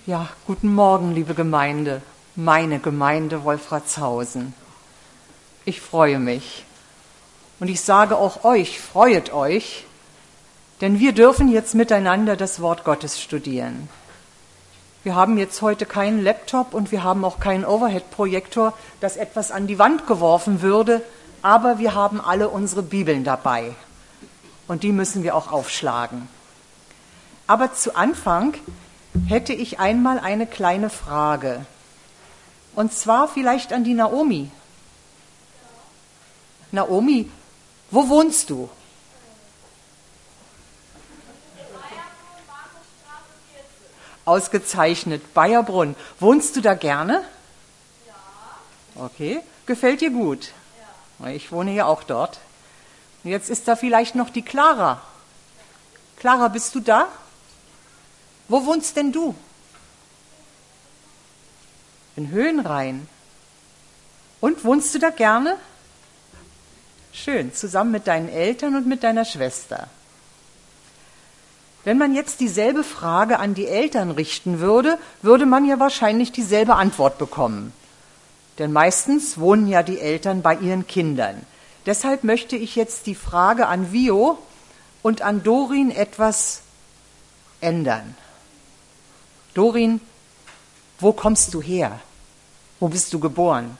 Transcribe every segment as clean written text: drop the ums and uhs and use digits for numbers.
Ja, guten Morgen, liebe Gemeinde, meine Gemeinde Wolfratshausen. Ich freue mich. Und ich sage auch euch, freuet euch, denn wir dürfen jetzt miteinander das Wort Gottes studieren. Wir haben jetzt heute keinen Laptop und wir haben auch keinen Overhead-Projektor, dass etwas an die Wand geworfen würde, aber wir haben alle unsere Bibeln dabei. Und die müssen wir auch aufschlagen. Aber zu Anfang hätte ich einmal eine kleine Frage. Und zwar vielleicht an die Naomi. Naomi, wo wohnst du? Ausgezeichnet, Bayerbrunn. Wohnst du da gerne? Ja. Okay, gefällt dir gut? Ja. Ich wohne ja auch dort. Jetzt ist da vielleicht noch die Clara. Clara, bist du da? Wo wohnst denn du? In Höhenrhein. Und wohnst du da gerne? Schön, zusammen mit deinen Eltern und mit deiner Schwester. Wenn man jetzt dieselbe Frage an die Eltern richten würde, würde man ja wahrscheinlich dieselbe Antwort bekommen. Denn meistens wohnen ja die Eltern bei ihren Kindern. Deshalb möchte ich jetzt die Frage an Vio und an Dorin etwas ändern. Dorin, wo kommst du her? Wo bist du geboren?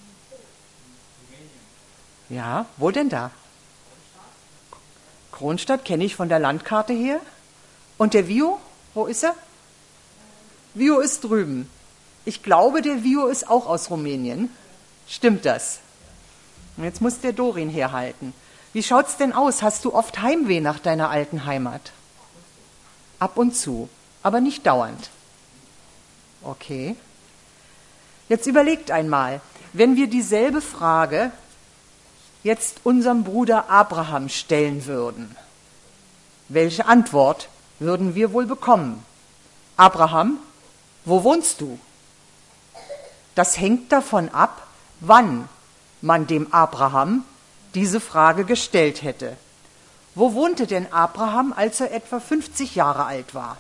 Ja, wo denn da? Kronstadt kenne ich von der Landkarte her. Und der Vio, wo ist er? Vio ist drüben. Ich glaube, der Vio ist auch aus Rumänien. Stimmt das? Und jetzt muss der Dorin herhalten. Wie schaut's denn aus? Hast du oft Heimweh nach deiner alten Heimat? Ab und zu, aber nicht dauernd. Okay. Jetzt überlegt einmal, wenn wir dieselbe Frage jetzt unserem Bruder Abraham stellen würden, welche Antwort würden wir wohl bekommen? Abraham, wo wohnst du? Das hängt davon ab, wann man dem Abraham diese Frage gestellt hätte. Wo wohnte denn Abraham, als er etwa 50 Jahre alt war?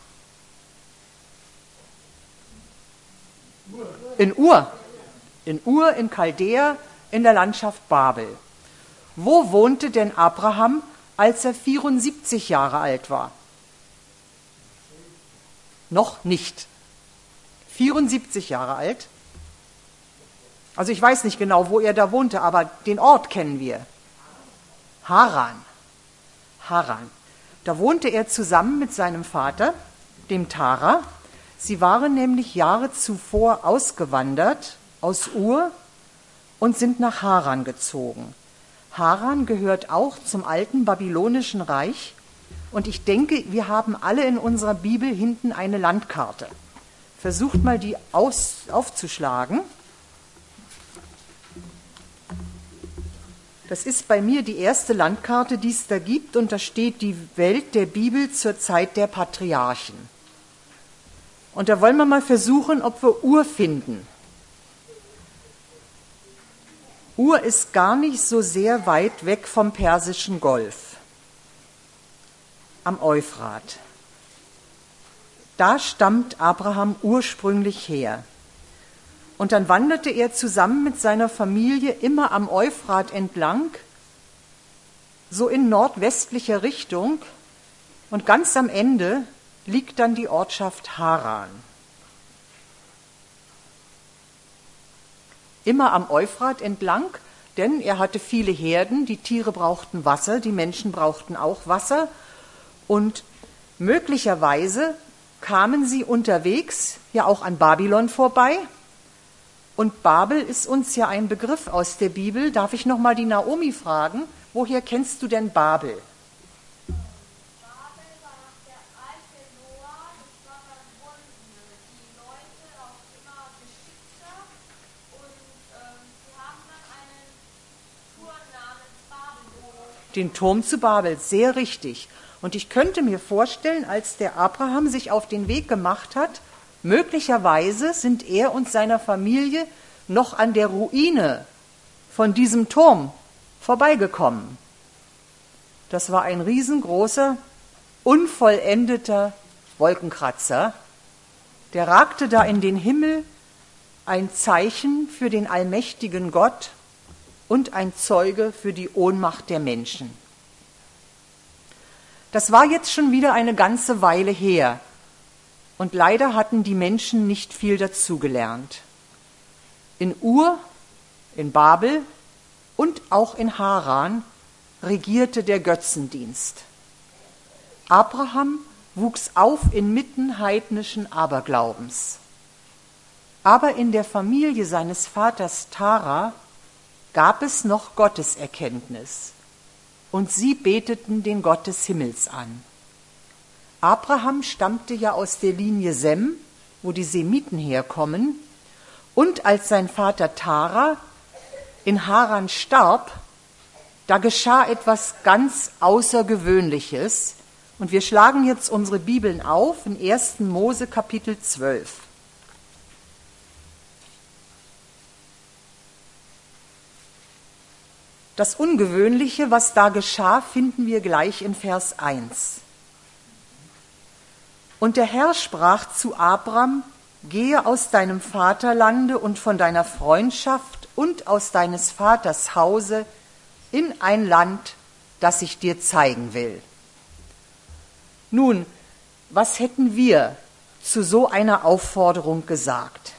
In Ur. In Ur, in Chaldea, in der Landschaft Babel. Wo wohnte denn Abraham, als er 74 Jahre alt war? Noch nicht. 74 Jahre alt. Also ich weiß nicht genau, wo er da wohnte, aber den Ort kennen wir. Haran. Haran. Da wohnte er zusammen mit seinem Vater, dem Tara. Sie waren nämlich Jahre zuvor ausgewandert aus Ur und sind nach Haran gezogen. Haran gehört auch zum alten babylonischen Reich. Und ich denke, wir haben alle in unserer Bibel hinten eine Landkarte. Versucht mal, die aufzuschlagen. Das ist bei mir die erste Landkarte, die es da gibt. Und da steht die Welt der Bibel zur Zeit der Patriarchen. Und da wollen wir mal versuchen, ob wir Ur finden. Ur ist gar nicht so sehr weit weg vom Persischen Golf, am Euphrat. Da stammt Abraham ursprünglich her. Und dann wanderte er zusammen mit seiner Familie immer am Euphrat entlang, so in nordwestlicher Richtung. Und ganz am Ende liegt dann die Ortschaft Haran. Immer am Euphrat entlang, denn er hatte viele Herden, die Tiere brauchten Wasser, die Menschen brauchten auch Wasser. Und möglicherweise kamen sie unterwegs ja auch an Babylon vorbei. Und Babel ist uns ja ein Begriff aus der Bibel. Darf ich noch mal die Naomi fragen, woher kennst du denn Babel? Den Turm zu Babel, sehr richtig. Und ich könnte mir vorstellen, als der Abraham sich auf den Weg gemacht hat, möglicherweise sind er und seiner Familie noch an der Ruine von diesem Turm vorbeigekommen. Das war ein riesengroßer, unvollendeter Wolkenkratzer. der ragte da in den Himmel, ein Zeichen für den allmächtigen Gott und ein Zeuge für die Ohnmacht der Menschen. Das war jetzt schon wieder eine ganze Weile her und leider hatten die Menschen nicht viel dazugelernt. In Ur, in Babel und auch in Haran regierte der Götzendienst. Abraham wuchs auf inmitten heidnischen Aberglaubens. Aber in der Familie seines Vaters Tara gab es noch Gotteserkenntnis, und sie beteten den Gott des Himmels an. Abraham stammte ja aus der Linie Sem, wo die Semiten herkommen, und als sein Vater Tara in Haran starb, da geschah etwas ganz Außergewöhnliches. Und wir schlagen jetzt unsere Bibeln auf in 1. Mose Kapitel 12. Das Ungewöhnliche, was da geschah, finden wir gleich in Vers 1. Und der Herr sprach zu Abram: Gehe aus deinem Vaterlande und von deiner Freundschaft und aus deines Vaters Hause in ein Land, das ich dir zeigen will. Nun, was hätten wir zu so einer Aufforderung gesagt?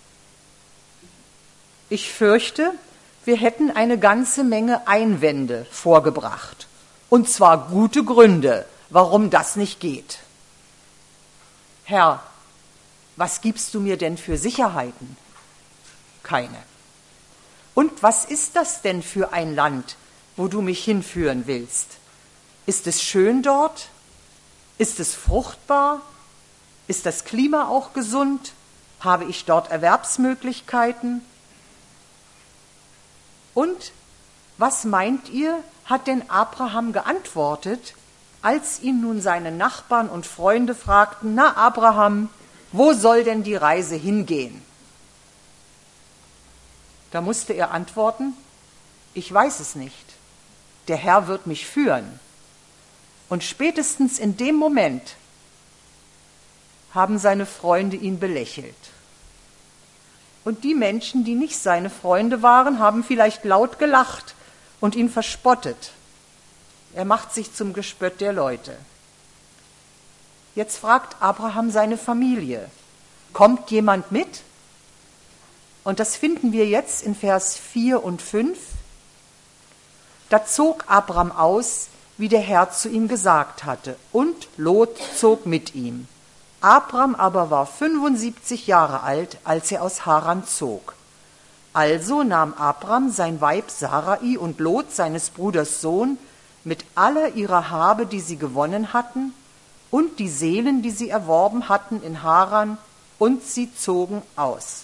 Ich fürchte, wir hätten eine ganze Menge Einwände vorgebracht. Und zwar gute Gründe, warum das nicht geht. Herr, was gibst du mir denn für Sicherheiten? Keine. Und was ist das denn für ein Land, wo du mich hinführen willst? Ist es schön dort? Ist es fruchtbar? Ist das Klima auch gesund? Habe ich dort Erwerbsmöglichkeiten? Und was meint ihr, hat denn Abraham geantwortet, als ihn nun seine Nachbarn und Freunde fragten: Na, Abraham, wo soll denn die Reise hingehen? Da musste er antworten: Ich weiß es nicht. Der Herr wird mich führen. Und spätestens in dem Moment haben seine Freunde ihn belächelt. Und die Menschen, die nicht seine Freunde waren, haben vielleicht laut gelacht und ihn verspottet. Er macht sich zum Gespött der Leute. Jetzt fragt Abraham seine Familie: Kommt jemand mit? Und das finden wir jetzt in Vers 4 und 5. Da zog Abram aus, wie der Herr zu ihm gesagt hatte, und Lot zog mit ihm. Abram aber war 75 Jahre alt, als er aus Haran zog. Also nahm Abram sein Weib Sarai und Lot, seines Bruders Sohn, mit aller ihrer Habe, die sie gewonnen hatten, und die Seelen, die sie erworben hatten in Haran, und sie zogen aus.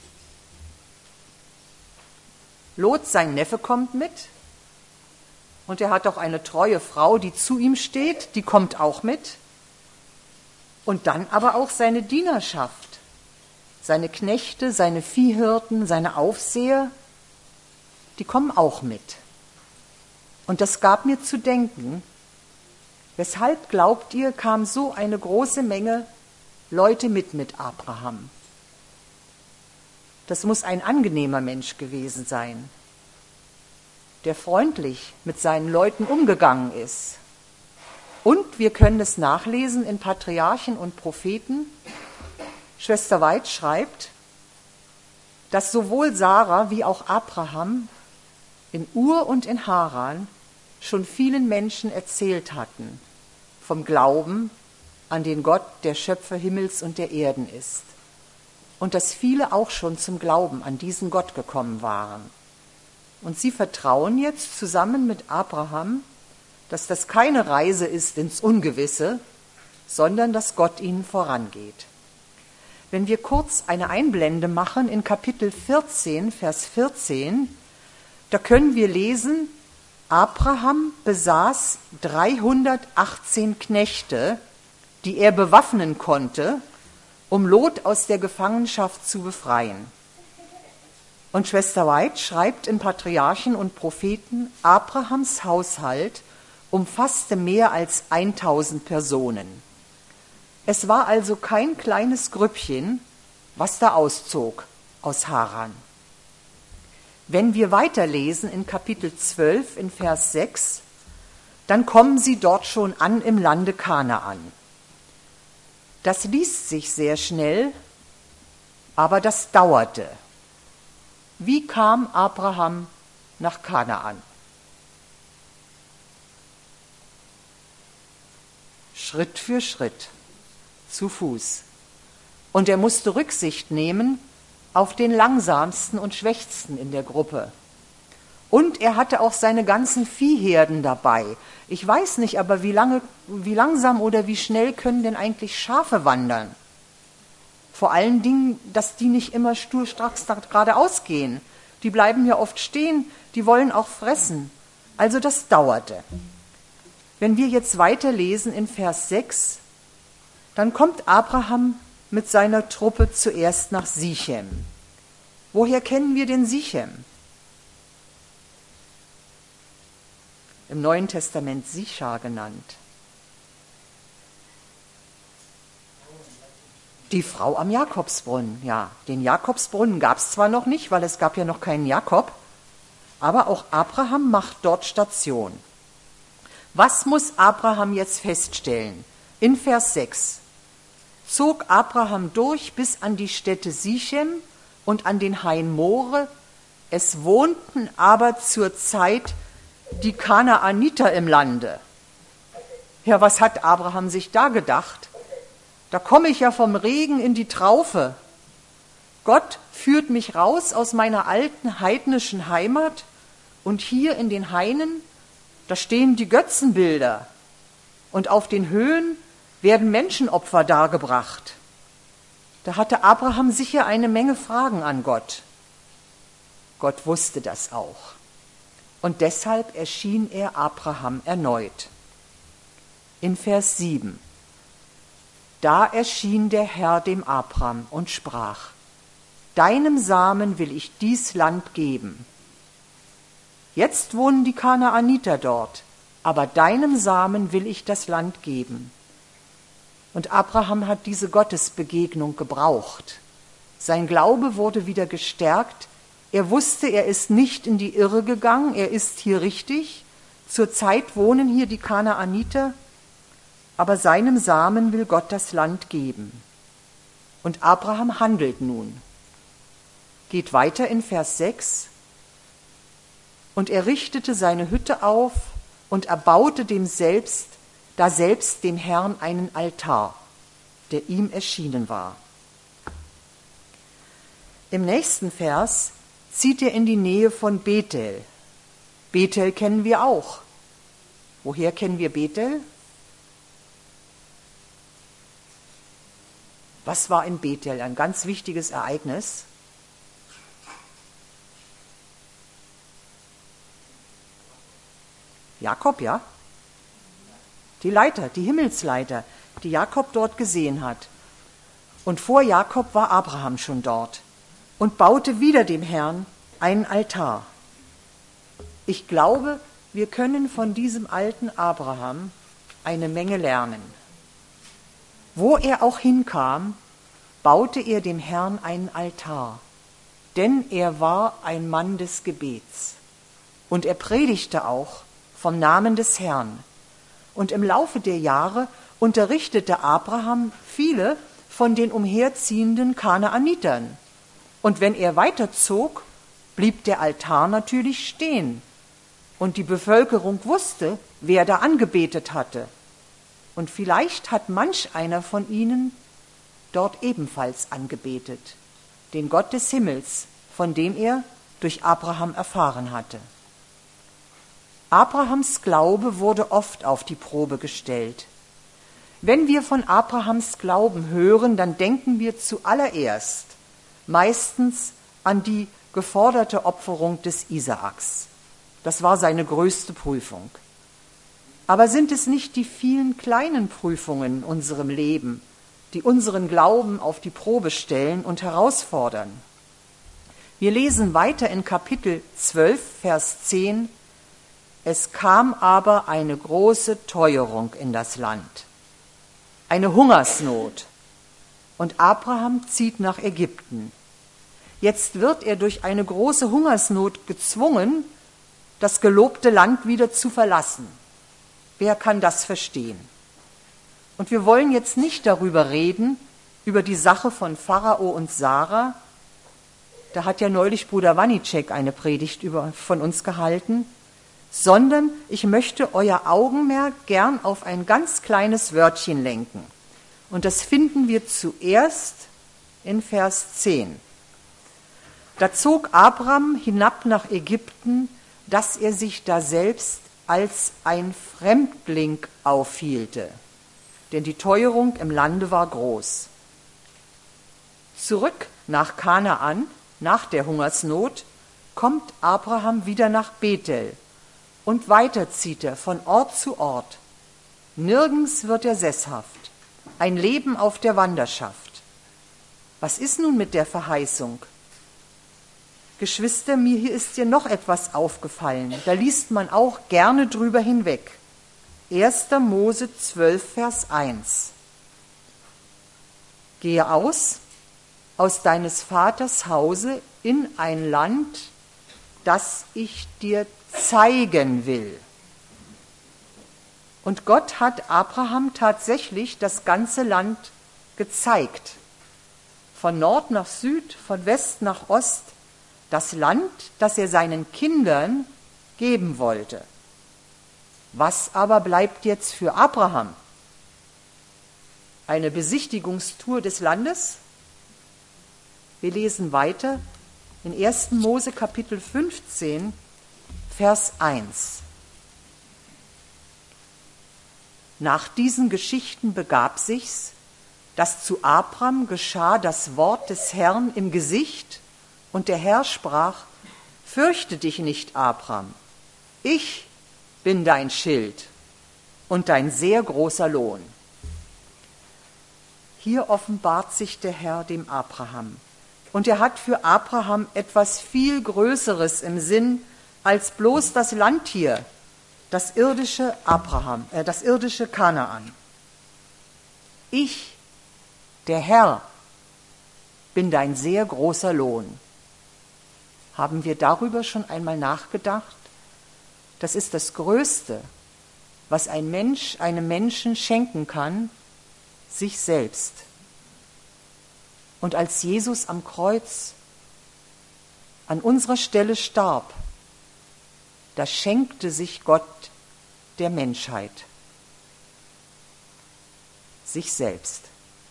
Lot, sein Neffe, kommt mit, und er hat auch eine treue Frau, die zu ihm steht, die kommt auch mit. Und dann aber auch seine Dienerschaft, seine Knechte, seine Viehhirten, seine Aufseher, die kommen auch mit. Und das gab mir zu denken: Weshalb, glaubt ihr, kam so eine große Menge Leute mit Abraham? Das muss ein angenehmer Mensch gewesen sein, der freundlich mit seinen Leuten umgegangen ist. Und wir können es nachlesen in Patriarchen und Propheten. Schwester Weid schreibt, dass sowohl Sarah wie auch Abraham in Ur und in Haran schon vielen Menschen erzählt hatten vom Glauben an den Gott, der Schöpfer Himmels und der Erden ist. Und dass viele auch schon zum Glauben an diesen Gott gekommen waren. Und sie vertrauen jetzt zusammen mit Abraham, dass das keine Reise ist ins Ungewisse, sondern dass Gott ihnen vorangeht. Wenn wir kurz eine Einblende machen in Kapitel 14, Vers 14, da können wir lesen: Abraham besaß 318 Knechte, die er bewaffnen konnte, um Lot aus der Gefangenschaft zu befreien. Und Schwester White schreibt in Patriarchen und Propheten, Abrahams Haushalt umfasste mehr als 1000 Personen. Es war also kein kleines Grüppchen, was da auszog aus Haran. Wenn wir weiterlesen in Kapitel 12 in Vers 6, dann kommen sie dort schon an im Lande Kanaan. Das liest sich sehr schnell, aber das dauerte. Wie kam Abraham nach Kanaan? Schritt für Schritt, zu Fuß. Und er musste Rücksicht nehmen auf den langsamsten und schwächsten in der Gruppe. Und er hatte auch seine ganzen Viehherden dabei. Ich weiß nicht, aber wie langsam oder wie schnell können denn eigentlich Schafe wandern? Vor allen Dingen, dass die nicht immer sturstracks geradeaus gehen. Die bleiben ja oft stehen, die wollen auch fressen. Also das dauerte. Wenn wir jetzt weiterlesen in Vers 6, dann kommt Abraham mit seiner Truppe zuerst nach Sichem. Woher kennen wir den Sichem? Im Neuen Testament Sichar genannt. Die Frau am Jakobsbrunnen, ja. Den Jakobsbrunnen gab es zwar noch nicht, weil es gab ja noch keinen Jakob, aber auch Abraham macht dort Station. Was muss Abraham jetzt feststellen? In Vers 6 zog Abraham durch bis an die Städte Sichem und an den Hain More. Es wohnten aber zur Zeit die Kanaaniter im Lande. Ja, was hat Abraham sich da gedacht? Da komme ich ja vom Regen in die Traufe. Gott führt mich raus aus meiner alten heidnischen Heimat und hier in den Hainen, da stehen die Götzenbilder und auf den Höhen werden Menschenopfer dargebracht. Da hatte Abraham sicher eine Menge Fragen an Gott. Gott wusste das auch. Und deshalb erschien er Abraham erneut. In Vers 7. Da erschien der Herr dem Abraham und sprach: Deinem Samen will ich dies Land geben. Jetzt wohnen die Kanaaniter dort, aber deinem Samen will ich das Land geben. Und Abraham hat diese Gottesbegegnung gebraucht. Sein Glaube wurde wieder gestärkt. Er wusste, er ist nicht in die Irre gegangen, er ist hier richtig. Zurzeit wohnen hier die Kanaaniter, aber seinem Samen will Gott das Land geben. Und Abraham handelt nun. Geht weiter in Vers 6. Und er richtete seine Hütte auf und erbaute daselbst dem Herrn einen Altar, der ihm erschienen war. Im nächsten Vers zieht er in die Nähe von Bethel. Bethel kennen wir auch. Woher kennen wir Bethel? Was war in Bethel? Ein ganz wichtiges Ereignis. Jakob, ja? Die Leiter, die Himmelsleiter, die Jakob dort gesehen hat. Und vor Jakob war Abraham schon dort und baute wieder dem Herrn einen Altar. Ich glaube, wir können von diesem alten Abraham eine Menge lernen. Wo er auch hinkam, baute er dem Herrn einen Altar, denn er war ein Mann des Gebets. Und er predigte auch vom Namen des Herrn. Und im Laufe der Jahre unterrichtete Abraham viele von den umherziehenden Kanaanitern. Und wenn er weiterzog, blieb der Altar natürlich stehen. Und die Bevölkerung wusste, wer da angebetet hatte. Und vielleicht hat manch einer von ihnen dort ebenfalls angebetet, den Gott des Himmels, von dem er durch Abraham erfahren hatte. Abrahams Glaube wurde oft auf die Probe gestellt. Wenn wir von Abrahams Glauben hören, dann denken wir zuallererst meistens an die geforderte Opferung des Isaaks. Das war seine größte Prüfung. Aber sind es nicht die vielen kleinen Prüfungen in unserem Leben, die unseren Glauben auf die Probe stellen und herausfordern? Wir lesen weiter in Kapitel 12, Vers 10. Es kam aber eine große Teuerung in das Land. eine Hungersnot. Und Abraham zieht nach Ägypten. Jetzt wird er durch eine große Hungersnot gezwungen, das gelobte Land wieder zu verlassen. Wer kann das verstehen? Und wir wollen jetzt nicht darüber reden, über die Sache von Pharao und Sarah. Da hat ja neulich Bruder Wanicek eine Predigt von uns gehalten, sondern ich möchte euer Augenmerk gern auf ein ganz kleines Wörtchen lenken. Und das finden wir zuerst in Vers 10. Da zog Abram hinab nach Ägypten, dass er sich daselbst als ein Fremdling aufhielte, denn die Teuerung im Lande war groß. Zurück nach Kanaan, nach der Hungersnot, kommt Abraham wieder nach Bethel und weiter zieht er von Ort zu Ort. Nirgends wird er sesshaft, ein Leben auf der Wanderschaft. Was ist nun mit der Verheißung? Geschwister, mir ist hier noch etwas aufgefallen, da liest man auch gerne drüber hinweg. 1. Mose 12, Vers 1. Gehe aus deines Vaters Hause in ein Land, das ich dir zeigen will. Und Gott hat Abraham tatsächlich das ganze Land gezeigt. Von Nord nach Süd, von West nach Ost, das Land, das er seinen Kindern geben wollte. Was aber bleibt jetzt für Abraham? Eine Besichtigungstour des Landes? Wir lesen weiter in 1. Mose Kapitel 15, Vers 1. Nach diesen Geschichten begab sich's, dass zu Abram geschah das Wort des Herrn im Gesicht, und der Herr sprach: Fürchte dich nicht, Abram, ich bin dein Schild und dein sehr großer Lohn. Hier offenbart sich der Herr dem Abraham. Und er hat für Abraham etwas viel Größeres im Sinn als bloß das Land hier, das irdische Kanaan. Ich, der Herr, bin dein sehr großer Lohn. Haben wir darüber schon einmal nachgedacht? Das ist das Größte, was ein Mensch einem Menschen schenken kann, sich selbst. Und als Jesus am Kreuz an unserer Stelle starb, da schenkte sich Gott der Menschheit, sich selbst.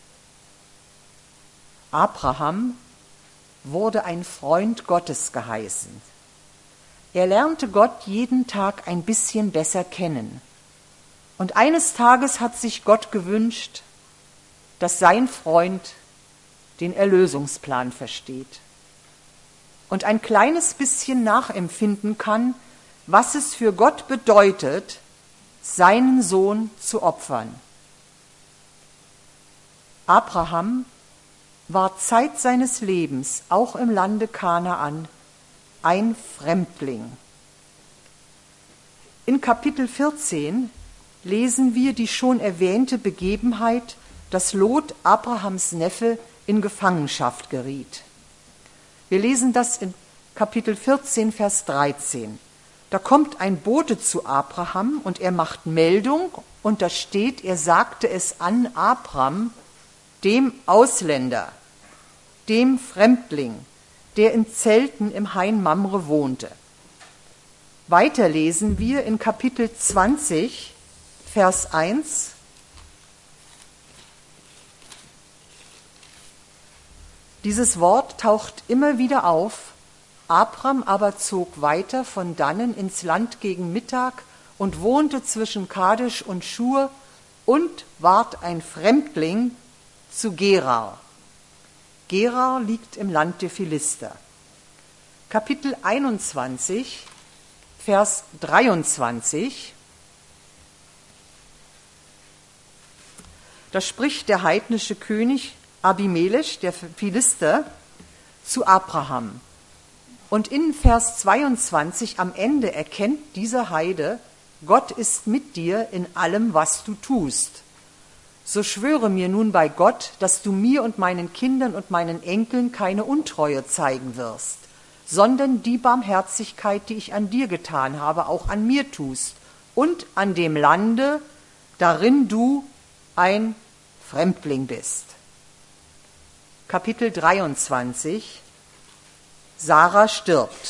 Abraham wurde ein Freund Gottes geheißen. Er lernte Gott jeden Tag ein bisschen besser kennen. Und eines Tages hat sich Gott gewünscht, dass sein Freund den Erlösungsplan versteht und ein kleines bisschen nachempfinden kann, was es für Gott bedeutet, seinen Sohn zu opfern. Abraham war Zeit seines Lebens, auch im Lande Kanaan, ein Fremdling. In Kapitel 14 lesen wir die schon erwähnte Begebenheit, dass Lot, Abrahams Neffe, in Gefangenschaft geriet. Wir lesen das in Kapitel 14, Vers 13. Da kommt ein Bote zu Abraham und er macht Meldung und da steht, er sagte es an Abram, dem Ausländer, dem Fremdling, der in Zelten im Hain Mamre wohnte. Weiter lesen wir in Kapitel 20, Vers 1. Dieses Wort taucht immer wieder auf. Abram aber zog weiter von dannen ins Land gegen Mittag und wohnte zwischen Kadesh und Schur und ward ein Fremdling zu Gerar. Gerar liegt im Land der Philister. Kapitel 21, Vers 23. Da spricht der heidnische König Abimelech, der Philister, zu Abraham. Und in Vers 22 am Ende erkennt dieser Heide, Gott ist mit dir in allem, was du tust. So schwöre mir nun bei Gott, dass du mir und meinen Kindern und meinen Enkeln keine Untreue zeigen wirst, sondern die Barmherzigkeit, die ich an dir getan habe, auch an mir tust und an dem Lande, darin du ein Fremdling bist. Kapitel 23. Sarah stirbt,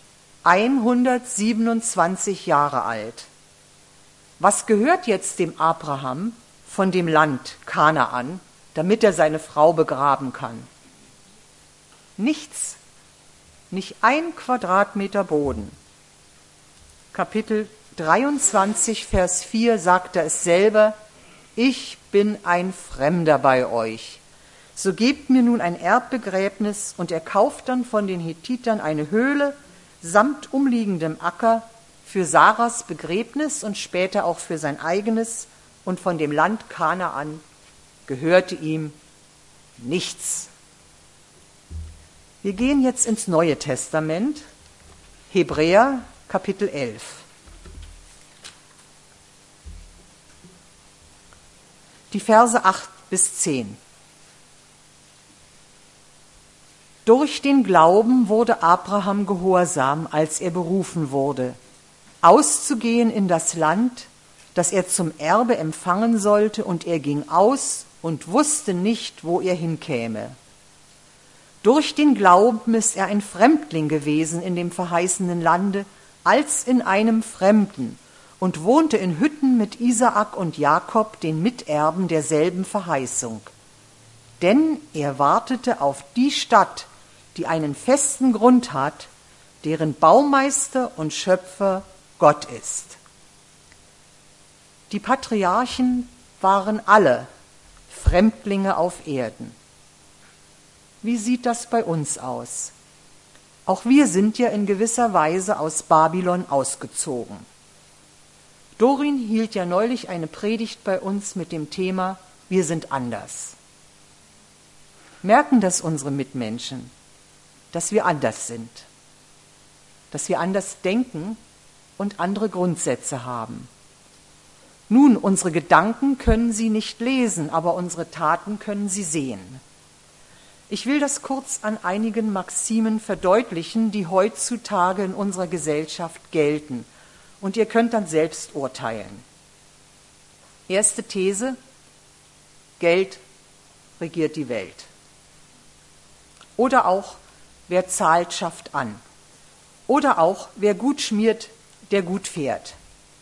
127 Jahre alt. Was gehört jetzt dem Abraham von dem Land Kanaan, damit er seine Frau begraben kann? Nichts, nicht 1 Quadratmeter Boden. Kapitel 23, Vers 4 sagt er es selber: Ich bin ein Fremder bei euch. So gebt mir nun ein Erbbegräbnis. Und er kauft dann von den Hethitern eine Höhle samt umliegendem Acker für Sarahs Begräbnis und später auch für sein eigenes. Und von dem Land Kanaan gehörte ihm nichts. Wir gehen jetzt ins Neue Testament, Hebräer Kapitel 11. Die Verse 8 bis 10. Durch den Glauben wurde Abraham gehorsam, als er berufen wurde, auszugehen in das Land, das er zum Erbe empfangen sollte, und er ging aus und wusste nicht, wo er hinkäme. Durch den Glauben ist er ein Fremdling gewesen in dem verheißenen Lande, als in einem Fremden, und wohnte in Hütten mit Isaak und Jakob, den Miterben derselben Verheißung. Denn er wartete auf die Stadt, die einen festen Grund hat, deren Baumeister und Schöpfer Gott ist. Die Patriarchen waren alle Fremdlinge auf Erden. Wie sieht das bei uns aus? Auch wir sind ja in gewisser Weise aus Babylon ausgezogen. Dorin hielt ja neulich eine Predigt bei uns mit dem Thema Wir sind anders. Merken das unsere Mitmenschen, dass wir anders sind, dass wir anders denken und andere Grundsätze haben. Nun, unsere Gedanken können sie nicht lesen, aber unsere Taten können sie sehen. Ich will das kurz an einigen Maximen verdeutlichen, die heutzutage in unserer Gesellschaft gelten. Und ihr könnt dann selbst urteilen. Erste These: Geld regiert die Welt. Oder auch, wer zahlt, schafft an. Oder auch, wer gut schmiert, der gut fährt.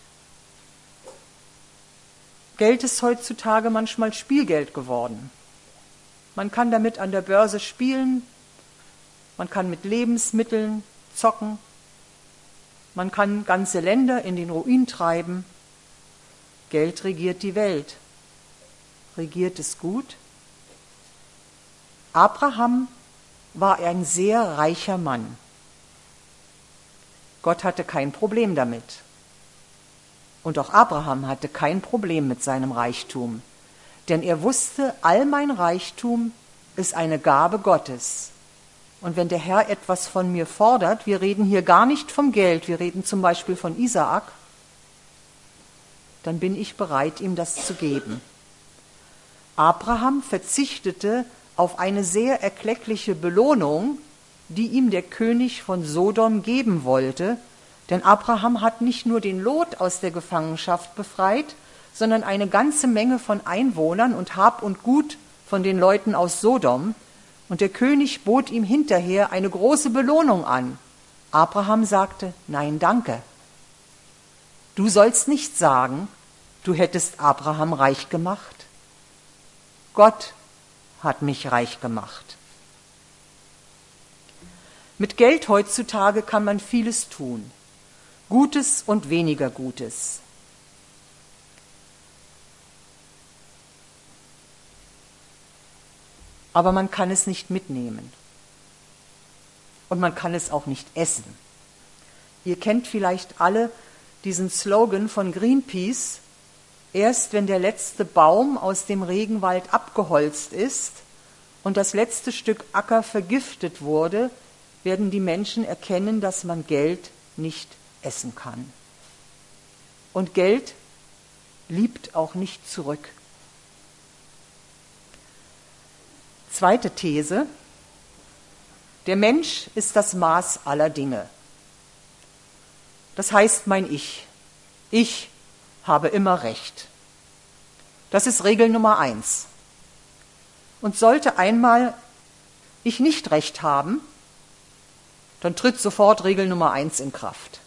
Geld ist heutzutage manchmal Spielgeld geworden. Man kann damit an der Börse spielen, man kann mit Lebensmitteln zocken, man kann ganze Länder in den Ruin treiben. Geld regiert die Welt. Regiert es gut? Abraham war ein sehr reicher Mann. Gott hatte kein Problem damit. Und auch Abraham hatte kein Problem mit seinem Reichtum. Denn er wusste, all mein Reichtum ist eine Gabe Gottes. Und wenn der Herr etwas von mir fordert, wir reden hier gar nicht vom Geld, wir reden zum Beispiel von Isaak, dann bin ich bereit, ihm das zu geben. Abraham verzichtete auf eine sehr erkleckliche Belohnung, die ihm der König von Sodom geben wollte, denn Abraham hat nicht nur den Lot aus der Gefangenschaft befreit, sondern eine ganze Menge von Einwohnern und Hab und Gut von den Leuten aus Sodom. Und der König bot ihm hinterher eine große Belohnung an. Abraham sagte: Nein, danke. Du sollst nicht sagen, du hättest Abraham reich gemacht. Gott hat mich reich gemacht. Mit Geld heutzutage kann man vieles tun, Gutes und weniger Gutes. Aber man kann es nicht mitnehmen. Und man kann es auch nicht essen. Ihr kennt vielleicht alle diesen Slogan von Greenpeace: Erst wenn der letzte Baum aus dem Regenwald abgeholzt ist und das letzte Stück Acker vergiftet wurde, werden die Menschen erkennen, dass man Geld nicht essen kann. Und Geld liebt auch nicht zurück. Zweite These: Der Mensch ist das Maß aller Dinge. Das heißt mein Ich. Ich habe immer Recht. Das ist Regel Nummer 1. Und sollte einmal ich nicht Recht haben, dann tritt sofort Regel Nummer 1 in Kraft.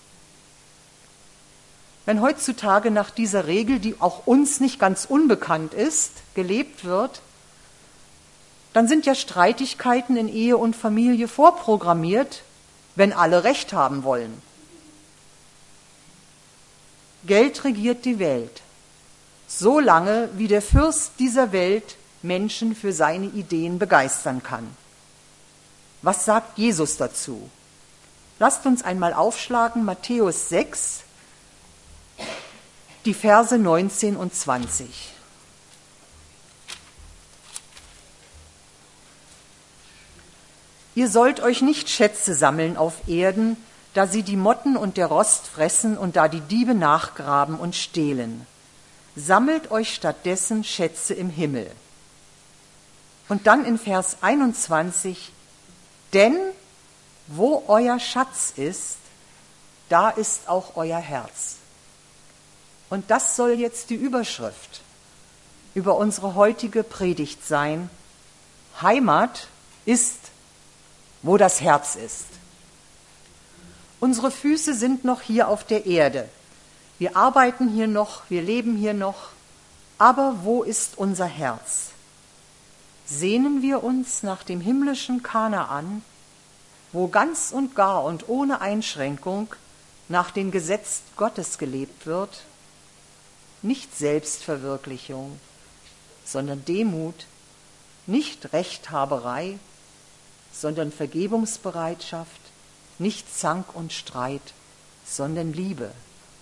Wenn heutzutage nach dieser Regel, die auch uns nicht ganz unbekannt ist, gelebt wird, dann sind ja Streitigkeiten in Ehe und Familie vorprogrammiert, wenn alle Recht haben wollen. Geld regiert die Welt, so lange wie der Fürst dieser Welt Menschen für seine Ideen begeistern kann. Was sagt Jesus dazu? Lasst uns einmal aufschlagen, Matthäus 6, die Verse 19 und 20. Ihr sollt euch nicht Schätze sammeln auf Erden, da sie die Motten und der Rost fressen und da die Diebe nachgraben und stehlen. Sammelt euch stattdessen Schätze im Himmel. Und dann in Vers 21, denn wo euer Schatz ist, da ist auch euer Herz. Und das soll jetzt die Überschrift über unsere heutige Predigt sein. Heimat ist, wo das Herz ist. Unsere Füße sind noch hier auf der Erde. Wir arbeiten hier noch, wir leben hier noch. Aber wo ist unser Herz? Sehnen wir uns nach dem himmlischen Kanaan, wo ganz und gar und ohne Einschränkung nach den Gesetzen Gottes gelebt wird? Nicht Selbstverwirklichung, sondern Demut, nicht Rechthaberei, sondern Vergebungsbereitschaft, nicht Zank und Streit, sondern Liebe.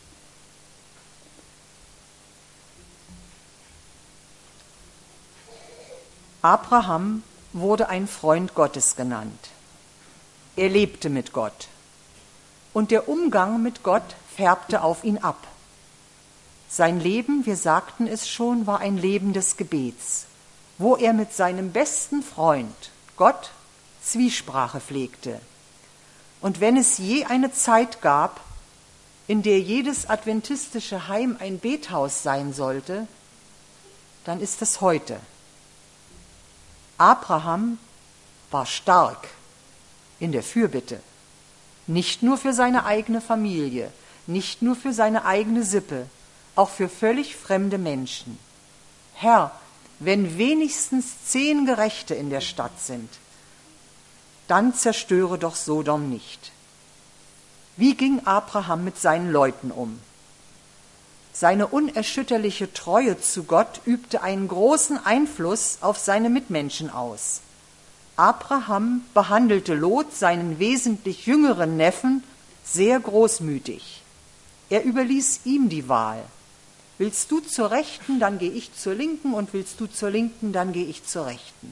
Abraham wurde ein Freund Gottes genannt. Er lebte mit Gott. Und der Umgang mit Gott färbte auf ihn ab. Sein Leben, wir sagten es schon, war ein Leben des Gebets, wo er mit seinem besten Freund, Gott, Zwiesprache pflegte. Und wenn es je eine Zeit gab, in der jedes adventistische Heim ein Bethaus sein sollte, dann ist es heute. Abraham war stark in der Fürbitte, nicht nur für seine eigene Familie, nicht nur für seine eigene Sippe, auch für völlig fremde Menschen. Herr, wenn wenigstens 10 Gerechte in der Stadt sind, dann zerstöre doch Sodom nicht. Wie ging Abraham mit seinen Leuten um? Seine unerschütterliche Treue zu Gott übte einen großen Einfluss auf seine Mitmenschen aus. Abraham behandelte Lot, seinen wesentlich jüngeren Neffen, sehr großmütig. Er überließ ihm die Wahl. Willst du zur Rechten, dann gehe ich zur Linken, und willst du zur Linken, dann gehe ich zur Rechten.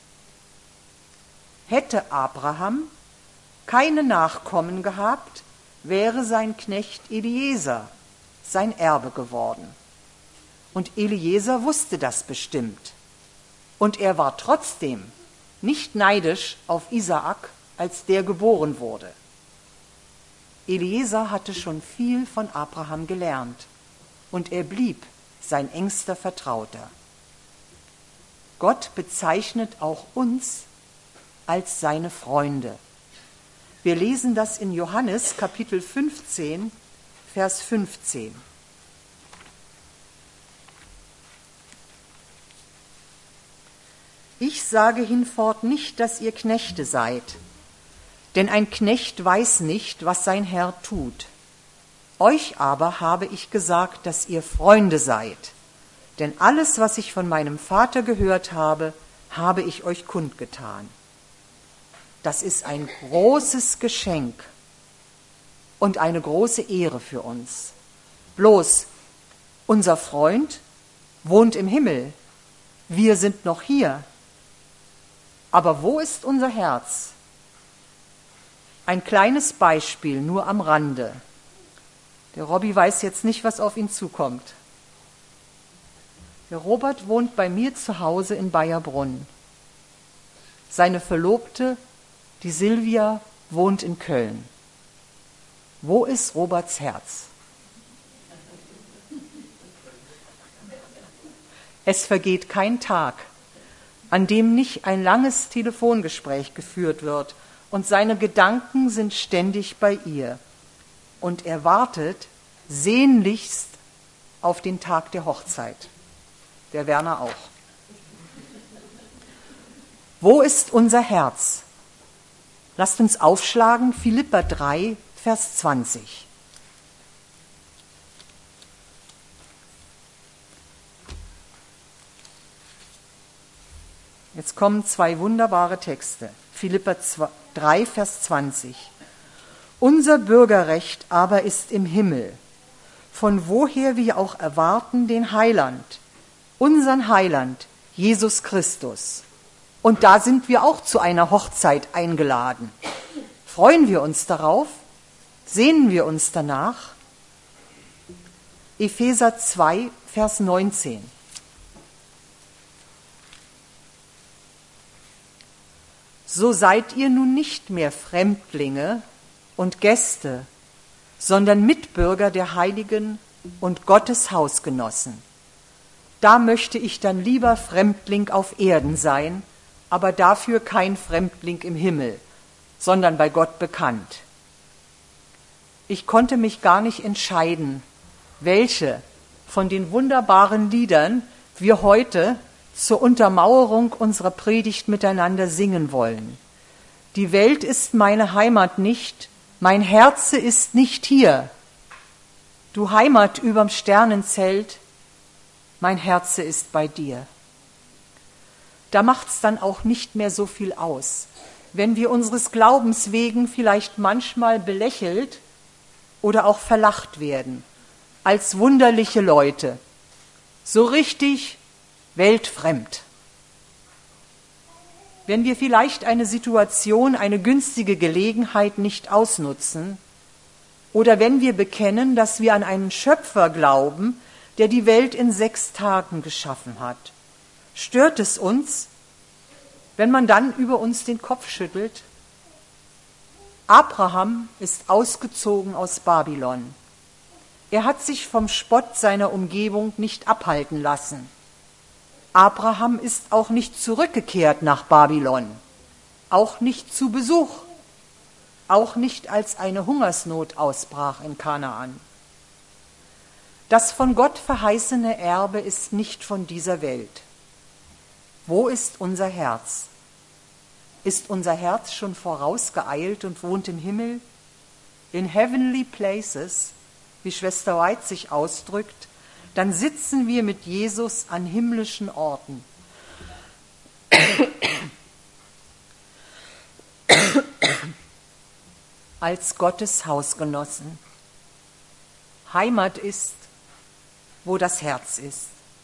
Hätte Abraham keine Nachkommen gehabt, wäre sein Knecht Eliezer sein Erbe geworden. Und Eliezer wusste das bestimmt. Und er war trotzdem nicht neidisch auf Isaak, als der geboren wurde. Eliezer hatte schon viel von Abraham gelernt und er blieb sein engster Vertrauter. Gott bezeichnet auch uns als seine Freunde. Wir lesen das in Johannes Kapitel 15, Vers 15. Ich sage hinfort nicht, dass ihr Knechte seid, denn ein Knecht weiß nicht, was sein Herr tut. Euch aber habe ich gesagt, dass ihr Freunde seid, denn alles, was ich von meinem Vater gehört habe, habe ich euch kundgetan. Das ist ein großes Geschenk und eine große Ehre für uns. Bloß, unser Freund wohnt im Himmel, wir sind noch hier. Aber wo ist unser Herz? Ein kleines Beispiel, nur am Rande. Der Robby weiß jetzt nicht, was auf ihn zukommt. Der Robert wohnt bei mir zu Hause in Bayerbrunn. Seine Verlobte, die Silvia, wohnt in Köln. Wo ist Roberts Herz? Es vergeht kein Tag, an dem nicht ein langes Telefongespräch geführt wird und seine Gedanken sind ständig bei ihr. Und er wartet sehnlichst auf den Tag der Hochzeit. Der Werner auch. Wo ist unser Herz? Lasst uns aufschlagen, Philipper 3, Vers 20. Jetzt kommen zwei wunderbare Texte. Philipper 3, Vers 20. Unser Bürgerrecht aber ist im Himmel, von woher wir auch erwarten den Heiland, unseren Heiland, Jesus Christus. Und da sind wir auch zu einer Hochzeit eingeladen. Freuen wir uns darauf? Sehnen wir uns danach? Epheser 2, Vers 19. So seid ihr nun nicht mehr Fremdlinge und Gäste, sondern Mitbürger der Heiligen und Gottes Hausgenossen. Da möchte ich dann lieber Fremdling auf Erden sein, aber dafür kein Fremdling im Himmel, sondern bei Gott bekannt. Ich konnte mich gar nicht entscheiden, welche von den wunderbaren Liedern wir heute zur Untermauerung unserer Predigt miteinander singen wollen. Die Welt ist meine Heimat nicht, mein Herze ist nicht hier. Du Heimat überm Sternenzelt, mein Herze ist bei dir. Da macht's dann auch nicht mehr so viel aus, wenn wir unseres Glaubens wegen vielleicht manchmal belächelt oder auch verlacht werden, als wunderliche Leute, so richtig weltfremd. Wenn wir vielleicht eine Situation, eine günstige Gelegenheit nicht ausnutzen oder wenn wir bekennen, dass wir an einen Schöpfer glauben, der die Welt in 6 Tagen geschaffen hat, stört es uns, wenn man dann über uns den Kopf schüttelt? Abraham ist ausgezogen aus Babylon. Er hat sich vom Spott seiner Umgebung nicht abhalten lassen. Abraham ist auch nicht zurückgekehrt nach Babylon, auch nicht zu Besuch, auch nicht als eine Hungersnot ausbrach in Kanaan. Das von Gott verheißene Erbe ist nicht von dieser Welt. Wo ist unser Herz? Ist unser Herz schon vorausgeeilt und wohnt im Himmel? In heavenly places, wie Schwester White sich ausdrückt, dann sitzen wir mit Jesus an himmlischen Orten. Als Gottes Hausgenossen. Heimat ist, wo das Herz ist.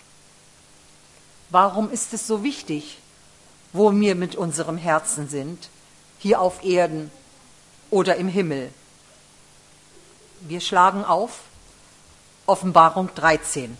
Warum ist es so wichtig, wo wir mit unserem Herzen sind, hier auf Erden oder im Himmel? Wir schlagen auf Offenbarung 13.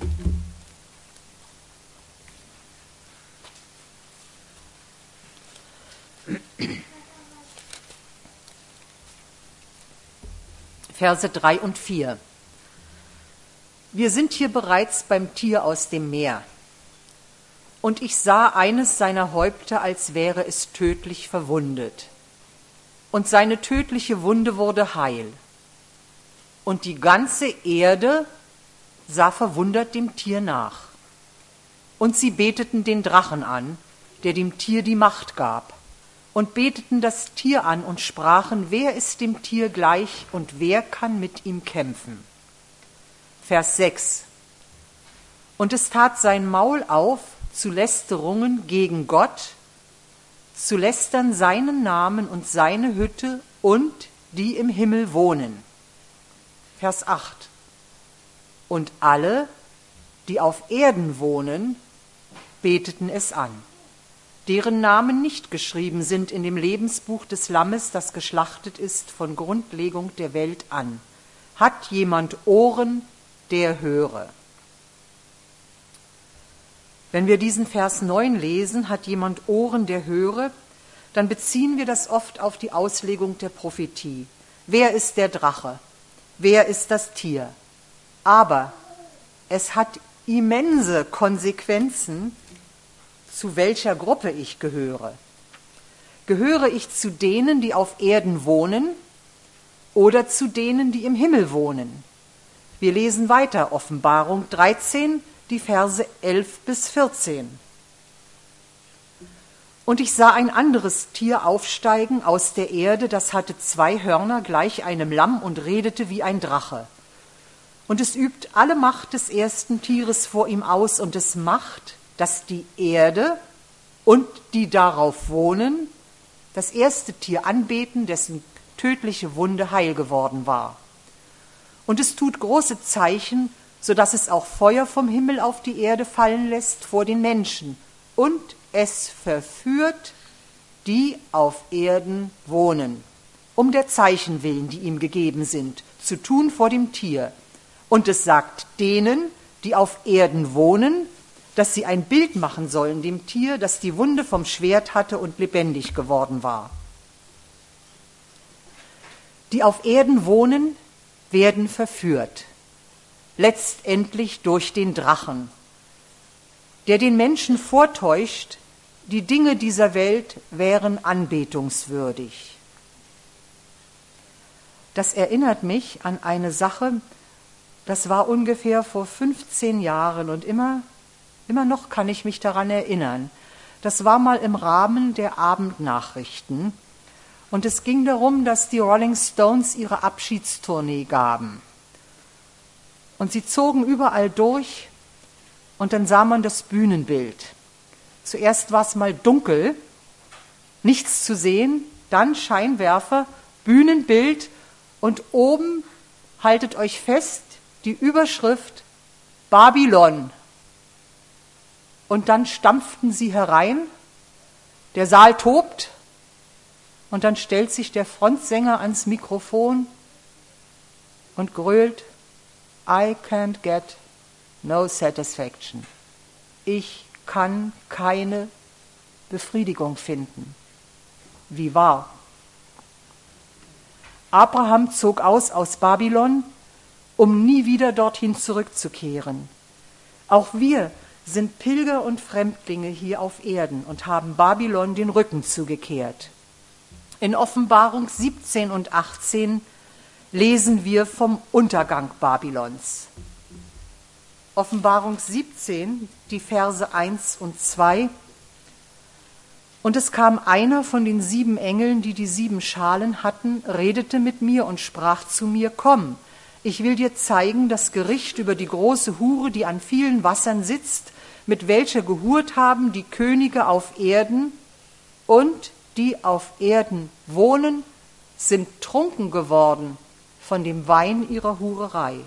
Verse 3 und 4. Wir sind hier bereits beim Tier aus dem Meer. Und ich sah eines seiner Häupter, als wäre es tödlich verwundet. Und seine tödliche Wunde wurde heil. Und die ganze Erde sah verwundert dem Tier nach. Und sie beteten den Drachen an, der dem Tier die Macht gab, und beteten das Tier an und sprachen, wer ist dem Tier gleich und wer kann mit ihm kämpfen? Vers 6. Und es tat sein Maul auf zu Lästerungen gegen Gott, zu lästern seinen Namen und seine Hütte und die im Himmel wohnen. Vers 8. Und alle, die auf Erden wohnen, beteten es an, deren Namen nicht geschrieben sind in dem Lebensbuch des Lammes, das geschlachtet ist von Grundlegung der Welt an. Hat jemand Ohren, der höre. Wenn wir diesen Vers 9 lesen, hat jemand Ohren, der höre, dann beziehen wir das oft auf die Auslegung der Prophetie. Wer ist der Drache? Wer ist das Tier? Aber es hat immense Konsequenzen, zu welcher Gruppe ich gehöre. Gehöre ich zu denen, die auf Erden wohnen, oder zu denen, die im Himmel wohnen? Wir lesen weiter, Offenbarung 13, die Verse 11 bis 14. Und ich sah ein anderes Tier aufsteigen aus der Erde, das hatte 2 Hörner gleich einem Lamm und redete wie ein Drache. Und es übt alle Macht des ersten Tieres vor ihm aus, und es macht, dass die Erde und die darauf wohnen, das erste Tier anbeten, dessen tödliche Wunde heil geworden war. Und es tut große Zeichen, sodass es auch Feuer vom Himmel auf die Erde fallen lässt vor den Menschen. Und es verführt, die auf Erden wohnen, um der Zeichen willen, die ihm gegeben sind, zu tun vor dem Tier. Und es sagt denen, die auf Erden wohnen, dass sie ein Bild machen sollen dem Tier, das die Wunde vom Schwert hatte und lebendig geworden war. Die auf Erden wohnen, werden verführt, letztendlich durch den Drachen, der den Menschen vortäuscht, die Dinge dieser Welt wären anbetungswürdig. Das erinnert mich an eine Sache, das war ungefähr vor 15 Jahren und immer noch kann ich mich daran erinnern. Das war mal im Rahmen der Abendnachrichten und es ging darum, dass die Rolling Stones ihre Abschiedstournee gaben. Und sie zogen überall durch und dann sah man das Bühnenbild. Zuerst war es mal dunkel, nichts zu sehen, dann Scheinwerfer, Bühnenbild und oben, haltet euch fest, die Überschrift Babylon. Und dann stampften sie herein, der Saal tobt und dann stellt sich der Frontsänger ans Mikrofon und grölt, I can't get no satisfaction. Ich kann keine Befriedigung finden. Wie wahr? Abraham zog aus Babylon, um nie wieder dorthin zurückzukehren. Auch wir sind Pilger und Fremdlinge hier auf Erden und haben Babylon den Rücken zugekehrt. In Offenbarung 17 und 18 lesen wir vom Untergang Babylons. Offenbarung 17, die Verse 1 und 2. Und es kam einer von den 7 Engeln, die die 7 Schalen hatten, redete mit mir und sprach zu mir, komm, ich will dir zeigen das Gericht über die große Hure, die an vielen Wassern sitzt, mit welcher gehurt haben die Könige auf Erden, und die auf Erden wohnen, sind trunken geworden von dem Wein ihrer Hurerei.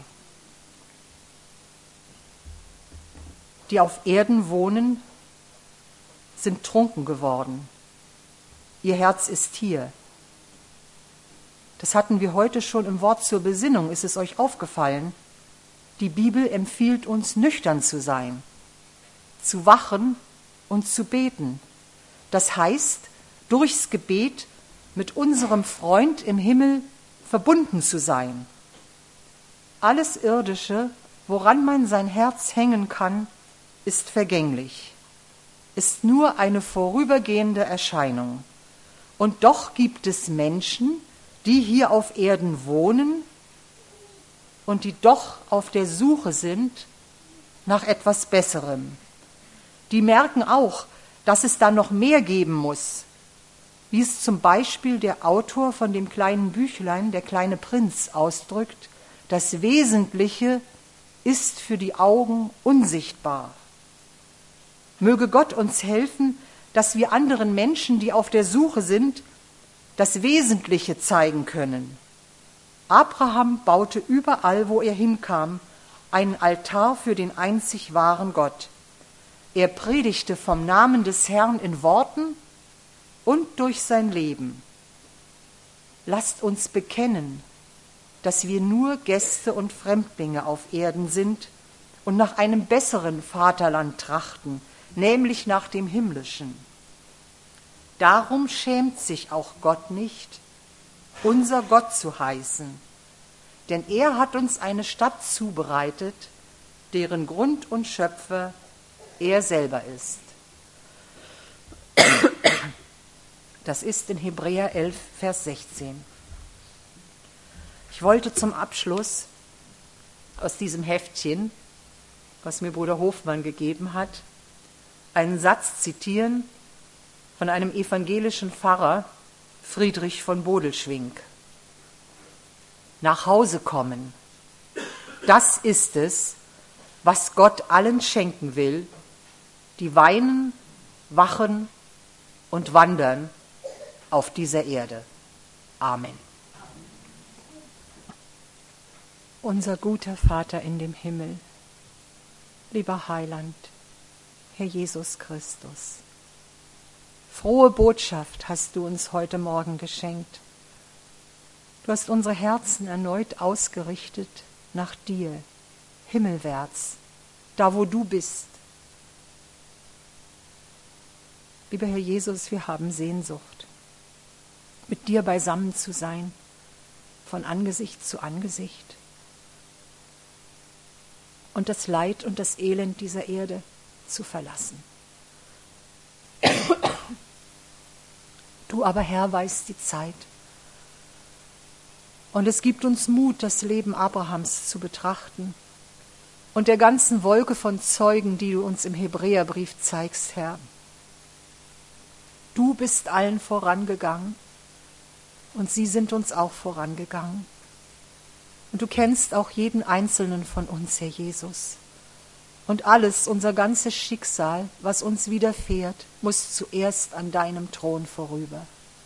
Die auf Erden wohnen, sind trunken geworden. Ihr Herz ist hier. Das hatten wir heute schon im Wort zur Besinnung. Ist es euch aufgefallen? Die Bibel empfiehlt uns, nüchtern zu sein, zu wachen und zu beten. Das heißt, durchs Gebet mit unserem Freund im Himmel verbunden zu sein. Alles Irdische, woran man sein Herz hängen kann, ist vergänglich, ist nur eine vorübergehende Erscheinung. Und doch gibt es Menschen, die hier auf Erden wohnen und die doch auf der Suche sind nach etwas Besserem. Die merken auch, dass es da noch mehr geben muss, wie es zum Beispiel der Autor von dem kleinen Büchlein, der kleine Prinz, ausdrückt: Das Wesentliche ist für die Augen unsichtbar. Möge Gott uns helfen, dass wir anderen Menschen, die auf der Suche sind, das Wesentliche zeigen können. Abraham baute überall, wo er hinkam, einen Altar für den einzig wahren Gott. Er predigte vom Namen des Herrn in Worten und durch sein Leben. Lasst uns bekennen, dass wir nur Gäste und Fremdlinge auf Erden sind und nach einem besseren Vaterland trachten, nämlich nach dem Himmlischen. Darum schämt sich auch Gott nicht, unser Gott zu heißen, denn er hat uns eine Stadt zubereitet, deren Grund und Schöpfer er selber ist. Das ist in Hebräer 11, Vers 16. Ich wollte zum Abschluss aus diesem Heftchen, was mir Bruder Hofmann gegeben hat, einen Satz zitieren von einem evangelischen Pfarrer, Friedrich von Bodelschwingh. Nach Hause kommen, das ist es, was Gott allen schenken will, die weinen, wachen und wandern auf dieser Erde. Amen. Unser guter Vater in dem Himmel, lieber Heiland, Herr Jesus Christus, frohe Botschaft hast du uns heute Morgen geschenkt. Du hast unsere Herzen erneut ausgerichtet nach dir, himmelwärts, da wo du bist. Lieber Herr Jesus, wir haben Sehnsucht, mit dir beisammen zu sein, von Angesicht zu Angesicht. Und das Leid und das Elend dieser Erde zu verlassen. Du aber, Herr, weißt die Zeit. Und es gibt uns Mut, das Leben Abrahams zu betrachten und der ganzen Wolke von Zeugen, die du uns im Hebräerbrief zeigst, Herr. Du bist allen vorangegangen und sie sind uns auch vorangegangen. Und du kennst auch jeden Einzelnen von uns, Herr Jesus. Und alles, unser ganzes Schicksal, was uns widerfährt, muss zuerst an deinem Thron vorüber.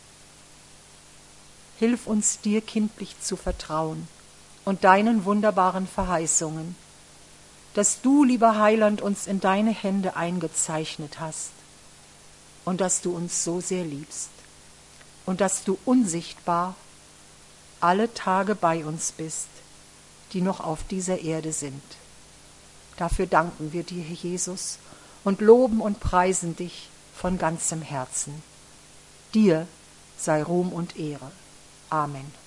Hilf uns, dir kindlich zu vertrauen und deinen wunderbaren Verheißungen, dass du, lieber Heiland, uns in deine Hände eingezeichnet hast und dass du uns so sehr liebst und dass du unsichtbar alle Tage bei uns bist, die noch auf dieser Erde sind. Dafür danken wir dir, Herr Jesus, und loben und preisen dich von ganzem Herzen. Dir sei Ruhm und Ehre. Amen.